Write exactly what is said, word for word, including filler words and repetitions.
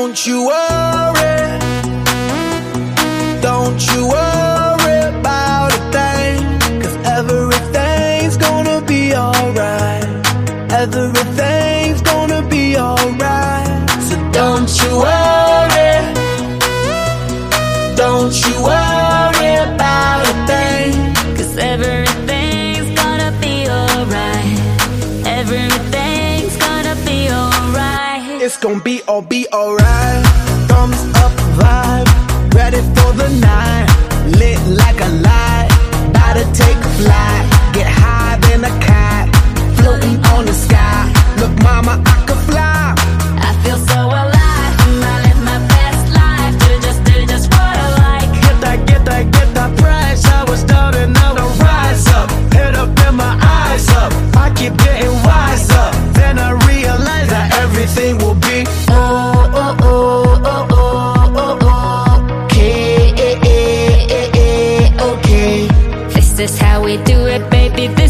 Don't you worry, don't you worry about a thing, 'cause everything's gonna be alright. Everything's gonna be alright. So don't you worry, don't you worry about a thing, 'cause everything's gonna be alright. Everything's gonna be alright. It's gonna be all be alright. Thumbs up vibe, ready for the night. Lit like a light, about to take a flight. Get higher than a cat, floating on the sky. Look mama, I could fly. I feel so alive, and I live my best life. Do just, do just what I like. Get that, get that, get that price. I was down and now I rise up. Head up and my eyes up, I keep getting wiser. Then I realize that everything will be oh, oh, oh, oh, oh, oh, oh. Okay, eh, eh, eh, eh, okay. This is how we do it, baby. This